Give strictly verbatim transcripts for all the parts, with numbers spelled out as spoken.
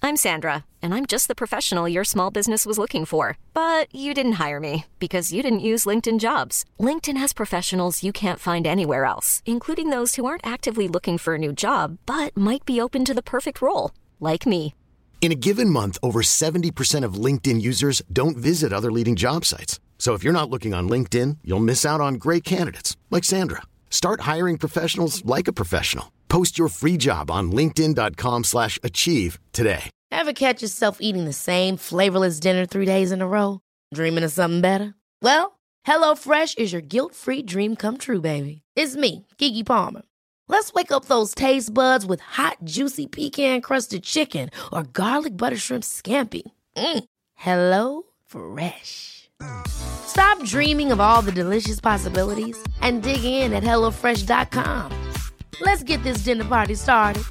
I'm Sandra, and I'm just the professional your small business was looking for. But you didn't hire me because you didn't use LinkedIn Jobs. LinkedIn has professionals you can't find anywhere else, including those who aren't actively looking for a new job, but might be open to the perfect role, like me. In a given month, over seventy percent of LinkedIn users don't visit other leading job sites. So if you're not looking on LinkedIn, you'll miss out on great candidates like Sandra. Start hiring professionals like a professional. Post your free job on linkedin.com slash achieve today. Ever catch yourself eating the same flavorless dinner three days in a row? Dreaming of something better? Well, HelloFresh is your guilt-free dream come true, baby. It's me, Keke Palmer. Let's wake up those taste buds with hot, juicy pecan-crusted chicken or garlic butter shrimp scampi. Mm. Hello Fresh. Stop dreaming of all the delicious possibilities and dig in at hello fresh dot com. Let's get this dinner party started.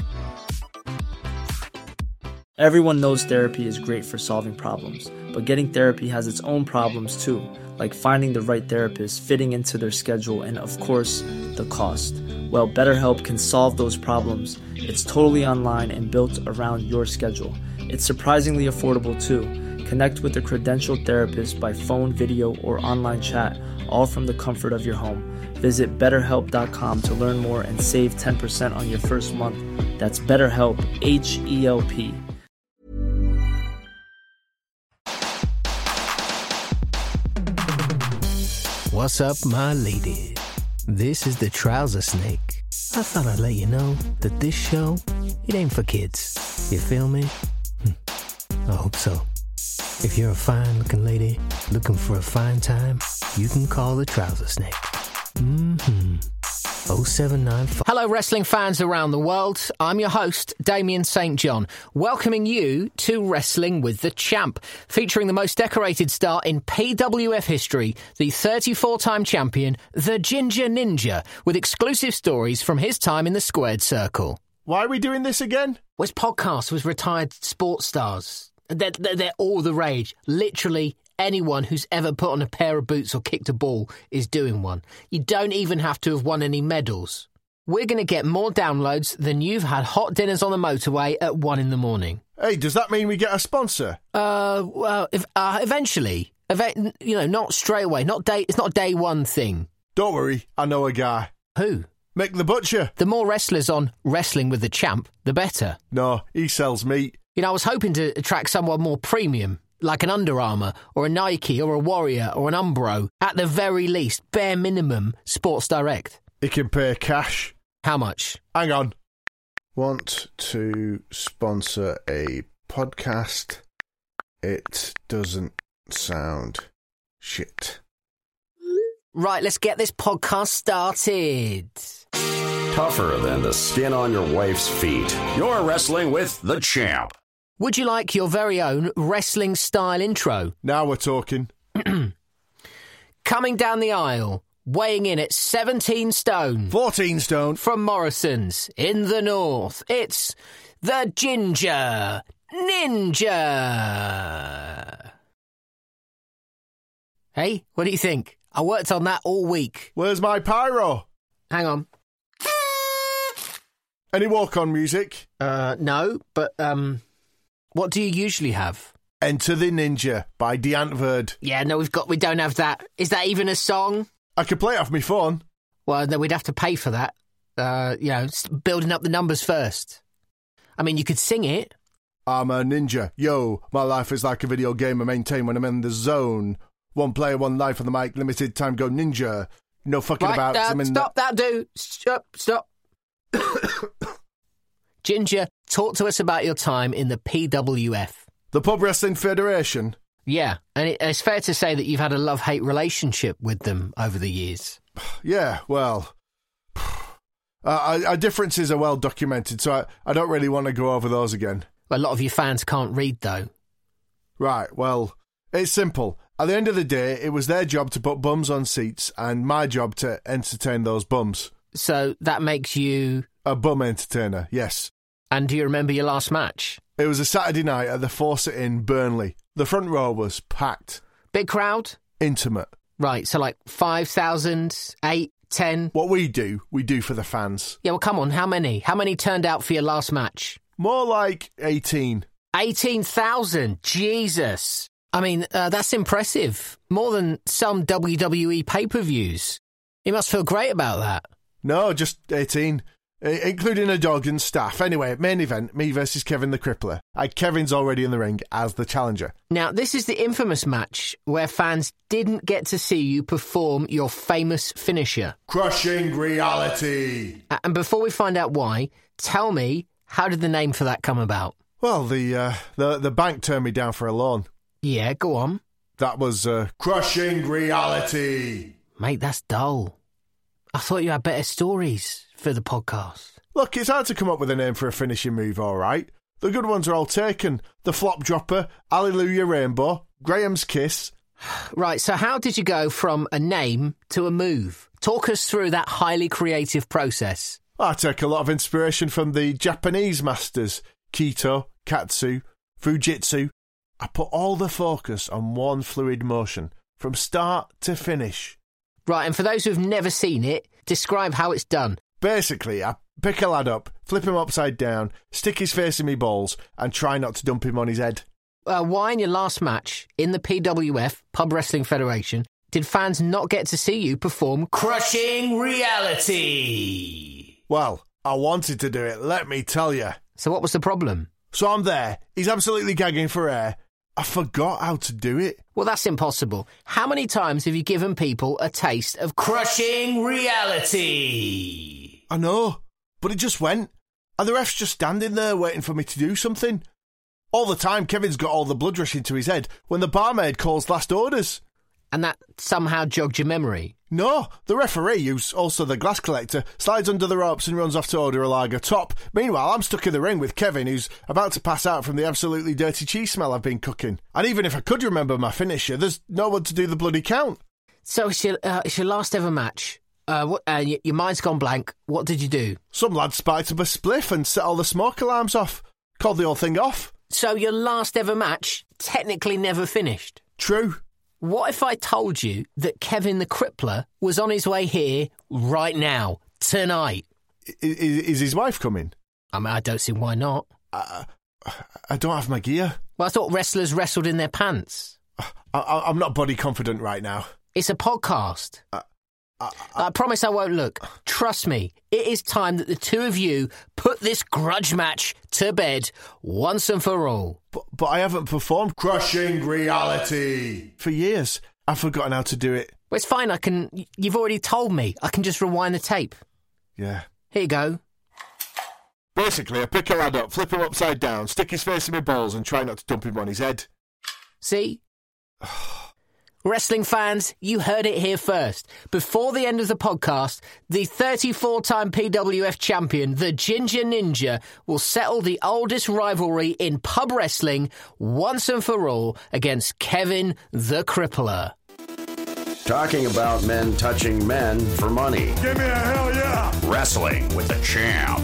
Everyone knows therapy is great for solving problems, but getting therapy has its own problems too, like finding the right therapist, fitting into their schedule, and of course, the cost. Well, BetterHelp can solve those problems. It's totally online and built around your schedule. It's surprisingly affordable too. Connect with a credentialed therapist by phone, video, or online chat, all from the comfort of your home. Visit better help dot com to learn more and save ten percent on your first month. That's BetterHelp, H E L P. What's up, my lady? This is the Trouser Snake. I thought I'd let you know that this show, it ain't for kids. You feel me? Hm. I hope so. If you're a fine-looking lady looking for a fine time, you can call the Trouser Snake. Mm-hmm. oh seven nine five Hello, wrestling fans around the world. I'm your host, Damien Saint John, welcoming you to Wrestling with the Champ, featuring the most decorated star in P W F history, the thirty-four-time champion, the Ginger Ninja, with exclusive stories from his time in the Squared Circle. Why are we doing this again? Was podcast with retired sports stars. They're, they're, they're all the rage. Literally anyone who's ever put on a pair of boots or kicked a ball is doing one. You don't even have to have won any medals. We're going to get more downloads than you've had hot dinners on the motorway at one in the morning. Hey, does that mean we get a sponsor? Uh, well, if, uh, eventually. Eve- you know, not straight away. Not day. It's not a day one thing. Don't worry, I know a guy. Who? Mick the Butcher. The more wrestlers on Wrestling with the Champ, the better. No, he sells meat. You know, I was hoping to attract someone more premium, like an Under Armour, or a Nike, or a Warrior, or an Umbro. At the very least, bare minimum, Sports Direct. He can pay cash. How much? Hang on. Want to sponsor a podcast? It doesn't sound shit. Right, let's get this podcast started. Tougher than the skin on your wife's feet. You're wrestling with the Champ. Would you like your very own wrestling-style intro? Now we're talking. Coming down the aisle, weighing in at seventeen stone. fourteen stone. From Morrison's in the north, it's the Ginger Ninja. Hey, what do you think? I worked on that all week. Where's my pyro? Hang on. Any walk-on music? Uh, no, but, um... what do you usually have? Enter the Ninja by DeAntverd. Yeah, no, we've got, we don't have that. Is that even a song? I could play it off my phone. Well, then we'd have to pay for that. Uh, you know, building up the numbers first. I mean, you could sing it. I'm a ninja. Yo, my life is like a video game I maintain when I'm in the zone. One player, one life on the mic, limited time, go ninja. No fucking right, about. Uh, I'm in stop the- that, dude. Stop, stop. Ginger, talk to us about your time in the P W F. The Pub Wrestling Federation? Yeah, and it, it's fair to say that you've had a love-hate relationship with them over the years. Yeah, well, uh, our differences are well documented, so I, I don't really want to go over those again. Well, a lot of your fans can't read, though. Right, well, it's simple. At the end of the day, it was their job to put bums on seats and my job to entertain those bums. So that makes you... a bum entertainer, yes. And do you remember your last match? It was a Saturday night at the Fawcett in Burnley. The front row was packed. Big crowd? Intimate. Right, so like five thousand, eight, ten? What we do, we do for the fans. Yeah, well, come on, how many? How many turned out for your last match? More like eighteen. eighteen thousand, Jesus. I mean, uh, that's impressive. More than some W W E pay-per-views. You must feel great about that. No, just eighteen. Including a dog and staff. Anyway, main event, me versus Kevin the Crippler. Uh, Kevin's already in the ring as the challenger. Now, this is the infamous match where fans didn't get to see you perform your famous finisher. Crushing Reality. Uh, and before we find out why, tell me, how did the name for that come about? Well, the uh, the, the bank turned me down for a loan. Yeah, go on. That was uh, Crushing Reality. Mate, that's dull. I thought you had better stories for the podcast. Look, it's hard to come up with a name for a finishing move, all right? The good ones are all taken. The Flop Dropper, Hallelujah Rainbow, Graham's Kiss. Right, so how did you go from a name to a move? Talk us through that highly creative process. I take a lot of inspiration from the Japanese masters, Kito, Katsu, Fujitsu. I put all the focus on one fluid motion, from start to finish. Right, and for those who've never seen it, describe how it's done. Basically, I pick a lad up, flip him upside down, stick his face in me balls, and try not to dump him on his head. Uh, why in your last match in the P W F, Pub Wrestling Federation, did fans not get to see you perform Crushing Reality? Well, I wanted to do it, let me tell you. So what was the problem? So I'm there, he's absolutely gagging for air. I forgot how to do it. Well, that's impossible. How many times have you given people a taste of Crushing Reality? I know, but it just went. And the ref's just standing there waiting for me to do something. All the time, Kevin's got all the blood rushing to his head when the barmaid calls last orders. And that somehow jogged your memory? No, the referee, who's also the glass collector, slides under the ropes and runs off to order a lager top. Meanwhile, I'm stuck in the ring with Kevin, who's about to pass out from the absolutely dirty cheese smell I've been cooking. And even if I could remember my finisher, there's no one to do the bloody count. So it's your, uh, it's your last ever match. Uh, what, uh, your, your mind's gone blank. What did you do? Some lad spiked up a spliff and set all the smoke alarms off. Called the whole thing off. So your last ever match technically never finished? True. What if I told you that Kevin the Crippler was on his way here right now, tonight? Is, is his wife coming? I mean, I don't see why not. Uh, I don't have my gear. Well, I thought wrestlers wrestled in their pants. I, I, I'm not body confident right now. It's a podcast. Uh, I, I, I promise I won't look. Trust me, it is time that the two of you put this grudge match to bed once and for all. But, but I haven't performed Crushing Reality for years. I've forgotten how to do it. Well, it's fine. I can. You've already told me. I can just rewind the tape. Yeah. Here you go. Basically, I pick a lad up, flip him upside down, stick his face in my balls and try not to dump him on his head. See? Wrestling fans, you heard it here first. Before the end of the podcast, the thirty-four-time P W F champion, the Ginger Ninja, will settle the oldest rivalry in pub wrestling once and for all against Kevin the Crippler. Talking about men touching men for money. Give me a hell yeah! Wrestling with the Champ.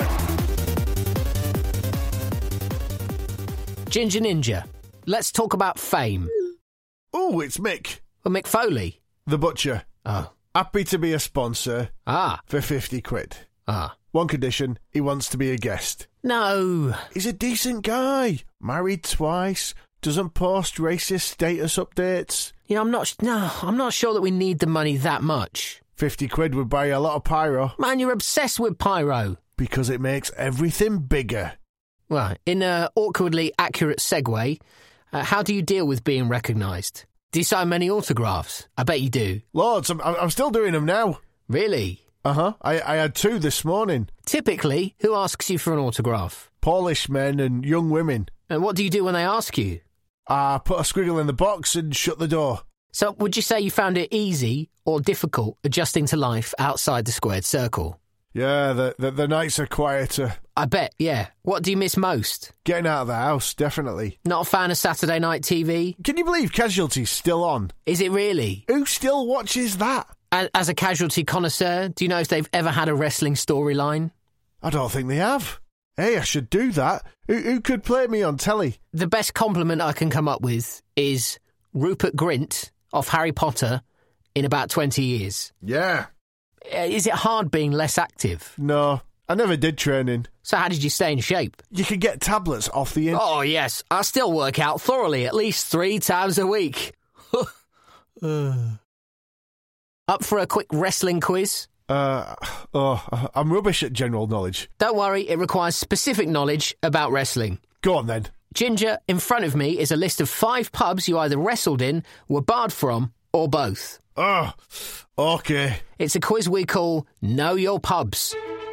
Ginger Ninja, let's talk about fame. Oh, it's Mick. Well, Mick Foley. The Butcher. Oh. Happy to be a sponsor. Ah. For fifty quid. Ah. One condition, he wants to be a guest. No. He's a decent guy. Married twice. Doesn't post racist status updates. You know, I'm not... No, I'm not sure that we need the money that much. fifty quid would buy you a lot of pyro. Man, you're obsessed with pyro. Because it makes everything bigger. Well, in an awkwardly accurate segue... Uh, how do you deal with being recognised? Do you sign many autographs? I bet you do. Loads. I'm, I'm still doing them now. Really? Uh-huh. I, I had two this morning. Typically, who asks you for an autograph? Polish men and young women. And what do you do when they ask you? I put a squiggle in the box and shut the door. So would you say you found it easy or difficult adjusting to life outside the squared circle? Yeah, the, the, the nights are quieter. I bet, yeah. What do you miss most? Getting out of the house, definitely. Not a fan of Saturday night T V? Can you believe Casualty's still on? Is it really? Who still watches that? As a Casualty connoisseur, do you know if they've ever had a wrestling storyline? I don't think they have. Hey, I should do that. Who, who could play me on telly? The best compliment I can come up with is Rupert Grint of Harry Potter in about twenty years. Yeah. Is it hard being less active? No, I never did training. So how did you stay in shape? You could get tablets off the... In- oh, yes. I still work out thoroughly at least three times a week. Up for a quick wrestling quiz? Uh, oh, I'm rubbish at general knowledge. Don't worry, it requires specific knowledge about wrestling. Go on, then. Ginger, in front of me is a list of five pubs you either wrestled in, were barred from, or both. Oh, OK. It's a quiz we call Know Your Pubs.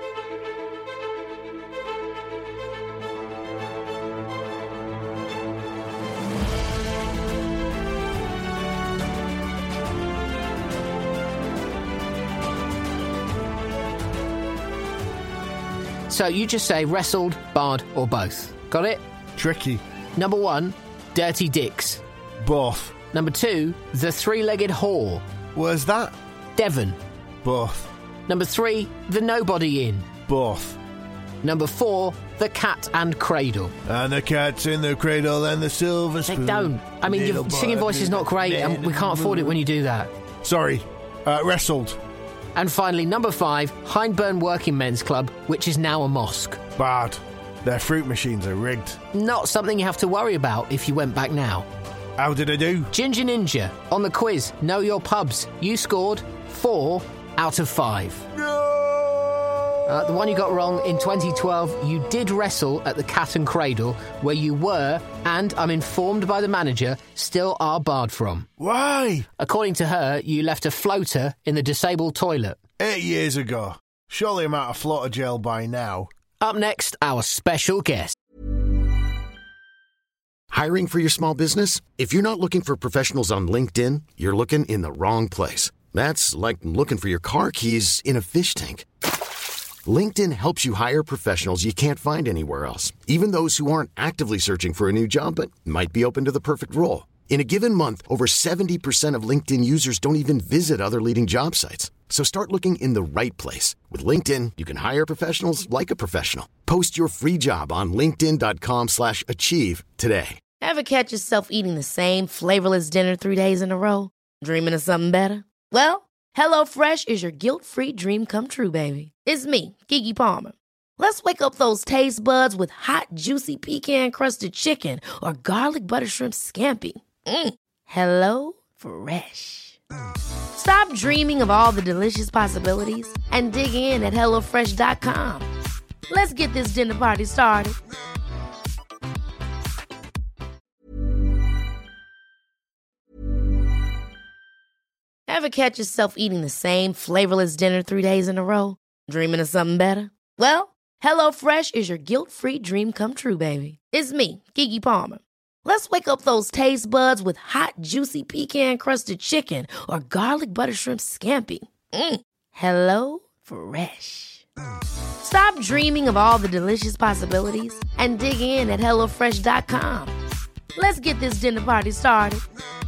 So you just say wrestled, barred, or both. Got it? Tricky. Number one, Dirty Dicks. Both. Number two, The Three-Legged Whore. Where's that? Devon. Both. Number three, The Nobody Inn. Both. Number four, The Cat and Cradle. And the cat's in the cradle and the silver spoon. They don't. I mean, your singing voice is not great, and we can't afford it when you do that. Sorry. Uh, wrestled. And finally, number five, Hindburn Working Men's Club, which is now a mosque. Bad. Their fruit machines are rigged. Not something you have to worry about if you went back now. How did I do? Ginger Ninja, on the quiz, Know Your Pubs. You scored four out of five. No! Uh, the one you got wrong in twenty twelve, you did wrestle at the Cat and Cradle, where you were, and I'm informed by the manager, still are barred from. Why? According to her, you left a floater in the disabled toilet. Eight years ago. Surely I'm out of floater jail by now. Up next, our special guest. Hiring for your small business? If you're not looking for professionals on LinkedIn, you're looking in the wrong place. That's like looking for your car keys in a fish tank. LinkedIn helps you hire professionals you can't find anywhere else, even those who aren't actively searching for a new job but might be open to the perfect role. In a given month, over seventy percent of LinkedIn users don't even visit other leading job sites. So start looking in the right place. With LinkedIn, you can hire professionals like a professional. Post your free job on linkedin.com slash achieve today. Ever catch yourself eating the same flavorless dinner three days in a row? Dreaming of something better? Well, HelloFresh is your guilt-free dream come true, baby. It's me, Keke Palmer. Let's wake up those taste buds with hot, juicy pecan-crusted chicken or garlic butter shrimp scampi. Mm. Hello Fresh. Stop dreaming of all the delicious possibilities and dig in at hello fresh dot com. Let's get this dinner party started. Ever catch yourself eating the same flavorless dinner three days in a row? Dreaming of something better? Well, HelloFresh is your guilt-free dream come true, baby. It's me, Keke Palmer. Let's wake up those taste buds with hot, juicy pecan-crusted chicken or garlic butter shrimp scampi. Mm. Hello Fresh. Stop dreaming of all the delicious possibilities and dig in at hello fresh dot com. Let's get this dinner party started.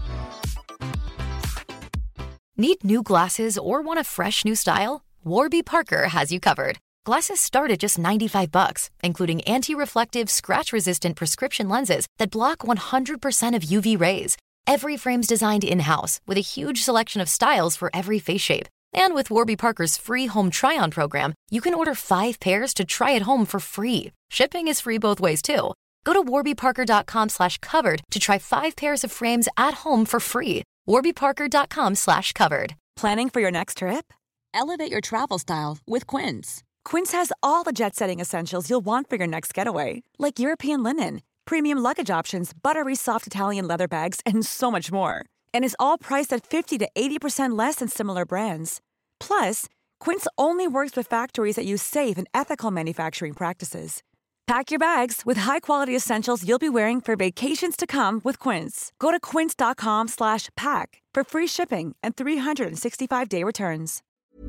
Need new glasses or want a fresh new style? Warby Parker has you covered. Glasses start at just ninety-five bucks, including anti-reflective, scratch-resistant prescription lenses that block one hundred percent of U V rays. Every frame's designed in-house with a huge selection of styles for every face shape. And with Warby Parker's free home try-on program, you can order five pairs to try at home for free. Shipping is free both ways, too. Go to warbyparker.com slash covered to try five pairs of frames at home for free. warbyparker.com slash covered. Planning for your next trip? Elevate your travel style with Quince. Quince has all the jet-setting essentials you'll want for your next getaway, like European linen, premium luggage options, buttery soft Italian leather bags, and so much more. And is all priced at fifty to eighty percent less than similar brands. Plus, Quince only works with factories that use safe and ethical manufacturing practices. Pack your bags with high-quality essentials you'll be wearing for vacations to come with Quince. Go to quince.com slash pack for free shipping and three sixty-five day returns.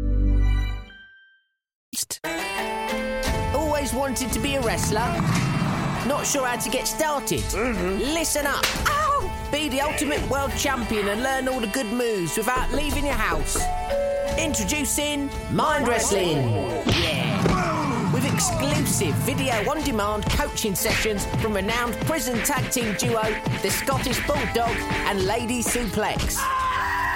Always wanted to be a wrestler? Not sure how to get started? Mm-hmm. Listen up. Ow! Be the ultimate world champion and learn all the good moves without leaving your house. Introducing Mind Wrestling. Yeah. With exclusive video-on-demand coaching sessions from renowned prison tag team duo, the Scottish Bulldog and Lady Suplex.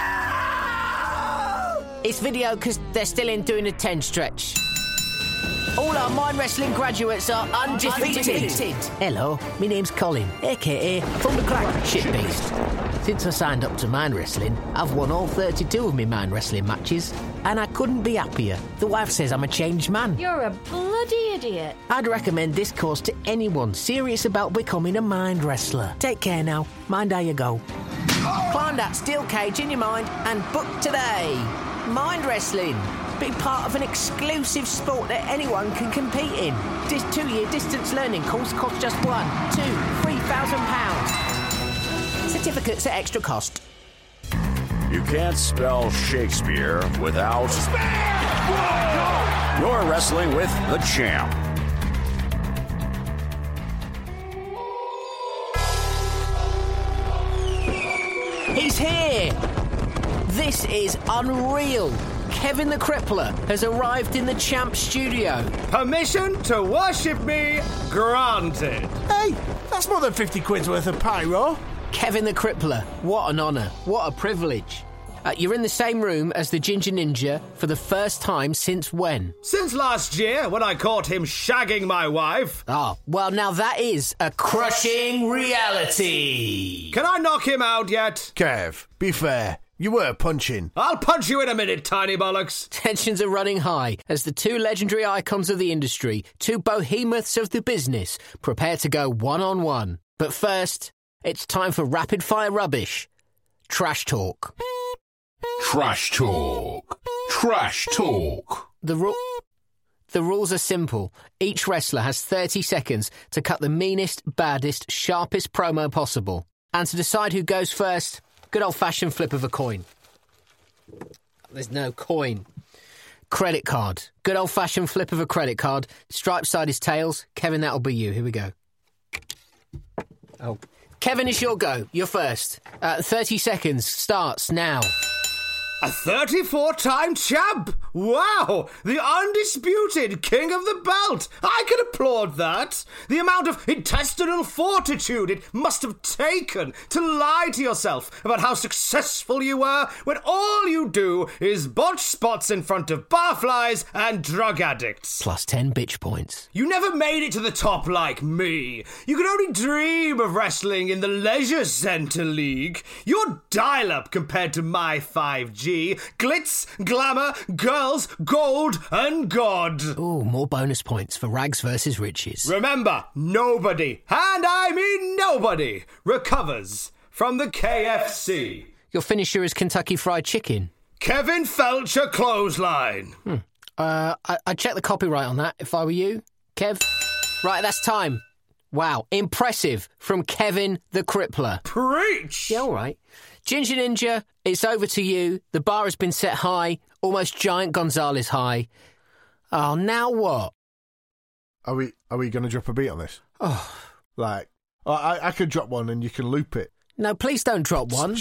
It's video because they're still in doing a ten stretch. All our Mind Wrestling graduates are undefeated. undefeated. Hello, my name's Colin, a k a From the Crack Shit Beast. Since I signed up to Mind Wrestling, I've won all thirty-two of my Mind Wrestling matches, and I couldn't be happier. The wife says I'm a changed man. You're a bloody idiot. I'd recommend this course to anyone serious about becoming a mind wrestler. Take care now. Mind how you go. Climb that steel cage in your mind and book today. Mind Wrestling. Be part of an exclusive sport that anyone can compete in. This two-year distance learning course costs just one, two, three thousand pounds. Certificates at extra cost. You can't spell Shakespeare without... Shakespeare! You're wrestling with the champ. He's here! This is unreal. Kevin the Crippler has arrived in the Champ studio. Permission to worship me granted. Hey, that's more than fifty quid's worth of pyro. Kevin the Crippler, what an honour, what a privilege. Uh, you're in the same room as the Ginger Ninja for the first time since when? Since last year, when I caught him shagging my wife. Ah, well, now that is a crushing reality. Can I knock him out yet? Kev, be fair. You were punching. I'll punch you in a minute, tiny bollocks. Tensions are running high as the two legendary icons of the industry, two behemoths of the business, prepare to go one-on-one. But first, it's time for rapid-fire rubbish. Trash talk. Trash talk. Trash talk. The ru- The rules are simple. Each wrestler has thirty seconds to cut the meanest, baddest, sharpest promo possible. And to decide who goes first... good old-fashioned flip of a coin. There's no coin. Credit card. Good old-fashioned flip of a credit card. Stripe side is tails. Kevin, that'll be you. Here we go. Oh. Kevin, it's your go. You're first. Uh, thirty seconds. Starts now. A thirty-four-time champ! Wow! The undisputed king of the belt! I can applaud that! The amount of intestinal fortitude it must have taken to lie to yourself about how successful you were when all you do is botch spots in front of barflies and drug addicts. Plus ten bitch points. You never made it to the top like me. You could only dream of wrestling in the Leisure Centre League. You're dial-up compared to my five G. Glitz, glamour, girls, gold, and God. Ooh, more bonus points for Rags versus Riches. Remember, nobody, and I mean nobody, recovers from the K F C. Your finisher is Kentucky Fried Chicken. Kevin Felcher clothesline. Hmm. Uh, I- I'd check the copyright on that if I were you, Kev. Right, that's time. Wow, impressive from Kevin the Crippler. Preach! Yeah, all right. Ginger Ninja, it's over to you. The bar has been set high, almost Giant Gonzalez high. Oh, now what? Are we are we going to drop a beat on this? Oh. Like, oh, I, I could drop one and you can loop it. No, please don't drop one.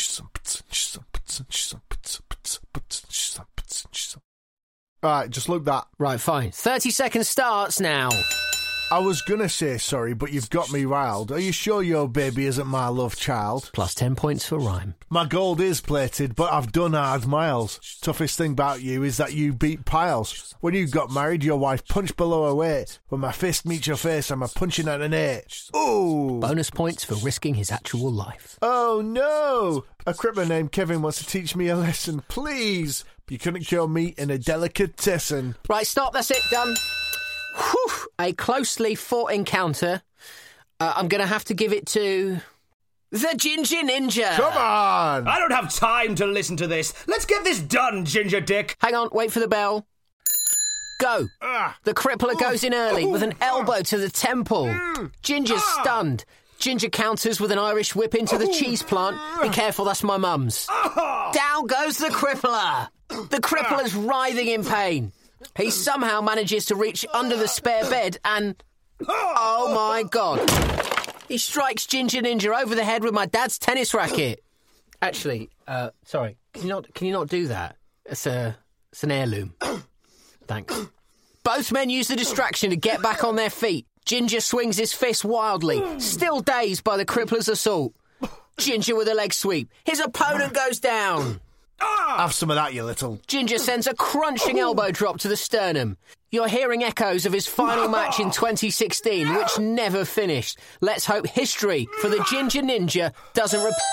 Right, just loop that. Right, fine. thirty seconds starts now. I was going to say sorry, but you've got me riled. Are you sure your baby isn't my love child? Plus ten points for rhyme. My gold is plated, but I've done hard miles. Toughest thing about you is that you beat piles. When you got married, your wife punched below her weight. When my fist meets your face, I'm a punching at an eight. Ooh! Bonus points for risking his actual life. Oh, no! A crippler named Kevin wants to teach me a lesson. Please! You couldn't cure meat in a delicatessen. Right, stop. That's it. Done. Whew, a closely fought encounter. Uh, I'm going to have to give it to the Ginger Ninja. Come on! I don't have time to listen to this. Let's get this done, Ginger Dick. Hang on, wait for the bell. Go. Ah. The crippler goes in early with an elbow to the temple. Mm. Ginger's Ah. stunned. Ginger counters with an Irish whip into the cheese plant. Be careful, that's my mum's. Ah. Down goes the crippler. The crippler's writhing in pain. He somehow manages to reach under the spare bed and... oh, my God. He strikes Ginger Ninja over the head with my dad's tennis racket. Actually, uh, sorry, can you not can you not do that? It's a it's an heirloom. Thanks. Both men use the distraction to get back on their feet. Ginger swings his fist wildly, still dazed by the crippler's assault. Ginger with a leg sweep. His opponent goes down. Have some of that, you little... Ginger sends a crunching elbow drop to the sternum. You're hearing echoes of his final match in twenty sixteen, which never finished. Let's hope history for the Ginger Ninja doesn't repeat.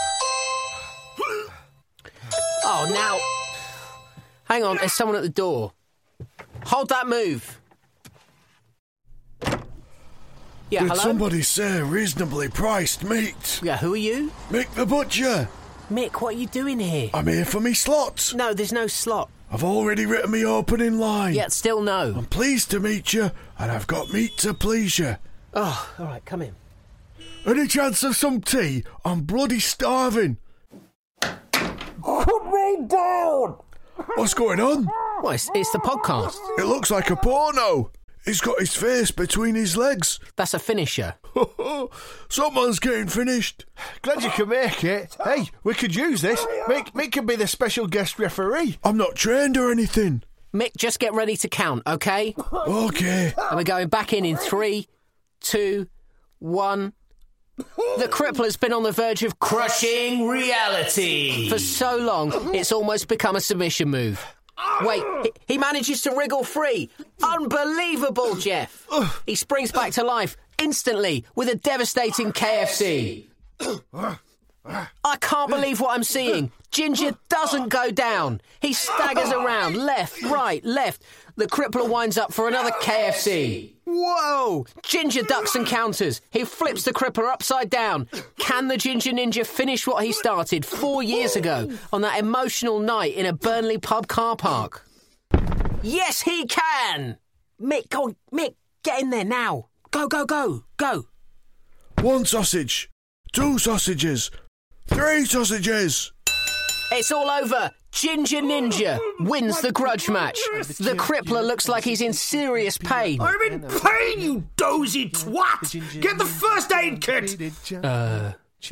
Oh, now... Hang on, there's someone at the door. Hold that move. Yeah, Did hello? somebody say reasonably priced meat? Yeah, who are you? Mick the Butcher. Mick, what are you doing here? I'm here for me slots. No, there's no slot. I've already written me opening line. Yet still no. I'm pleased to meet you, and I've got meat to please you. Oh, all right, come in. Any chance of some tea? I'm bloody starving. Put me down! What's going on? Well, it's, it's the podcast. It looks like a porno. He's got his face between his legs. That's a finisher. Someone's getting finished. Glad you can make it. Hey, we could use this. Mick, Mick can be the special guest referee. I'm not trained or anything. Mick, just get ready to count, okay? Okay. And we're going back in in three, two, one... The crippler's been on the verge of crushing reality for so long, it's almost become a submission move. Wait, he, he manages to wriggle free. Unbelievable, Jeff. He springs back to life instantly with a devastating K F C. I can't believe what I'm seeing. Ginger doesn't go down. He staggers around, left, right, left. The crippler winds up for another K F C. Whoa! Ginger ducks and counters. He flips the crippler upside down. Can the Ginger Ninja finish what he started four years ago on that emotional night in a Burnley pub car park? Yes, he can! Mick, go on, Mick, get in there now. Go, go, go, go. One sausage. Two sausages. Three sausages. It's all over. Ginger Ninja wins the grudge match. The crippler looks like he's in serious pain. I'm in pain, you dozy twat! Get the first aid kit! Uh...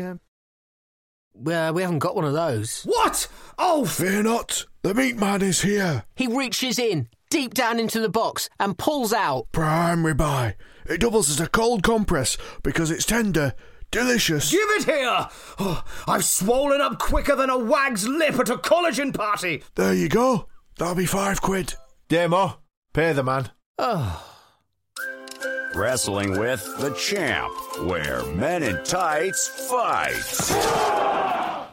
Well, we haven't got one of those. What? Oh, fear not. The meat man is here. He reaches in, deep down into the box, and pulls out prime ribeye. It doubles as a cold compress because it's tender. Delicious. Give it here! Oh, I've swollen up quicker than a wag's lip at a collagen party. There you go. That'll be five quid. Demo, pay the man. Oh. Wrestling with the Champ, where men in tights fight.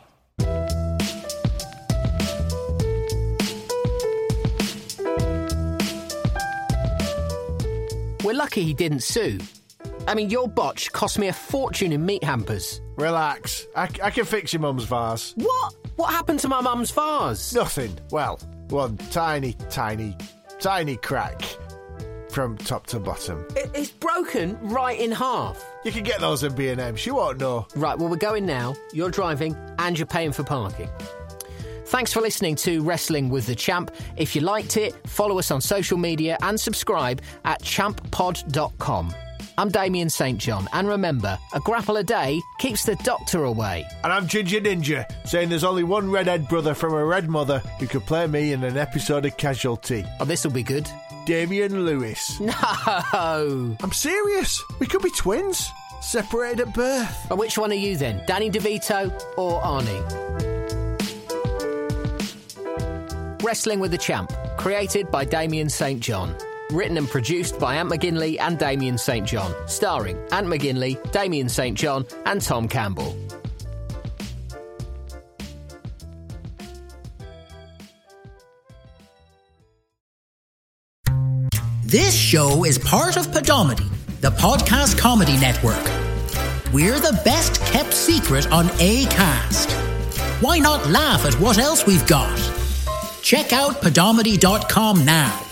We're lucky he didn't sue. I mean, your botch cost me a fortune in meat hampers. Relax. I, I can fix your mum's vase. What? What happened to my mum's vase? Nothing. Well, one tiny, tiny, tiny crack from top to bottom. It, it's broken right in half. You can get those in B and M. She won't know. Right, well, we're going now. You're driving and you're paying for parking. Thanks for listening to Wrestling with the Champ. If you liked it, follow us on social media and subscribe at champ pod dot com. I'm Damien Saint John, and remember, a grapple a day keeps the doctor away. And I'm Ginger Ninja, saying there's only one redhead brother from a red mother who could play me in an episode of Casualty. Oh, this'll be good. Damian Lewis. No! I'm serious. We could be twins, separated at birth. And which one are you then, Danny DeVito or Arnie? Wrestling with the Champ, created by Damien Saint John. Written and produced by Ant McGinley and Damien Saint John. Starring Ant McGinley, Damien Saint John and Tom Campbell. This show is part of Podomedy, the podcast comedy network. We're the best kept secret on Acast. Why not laugh at what else we've got? Check out podomedy dot com now.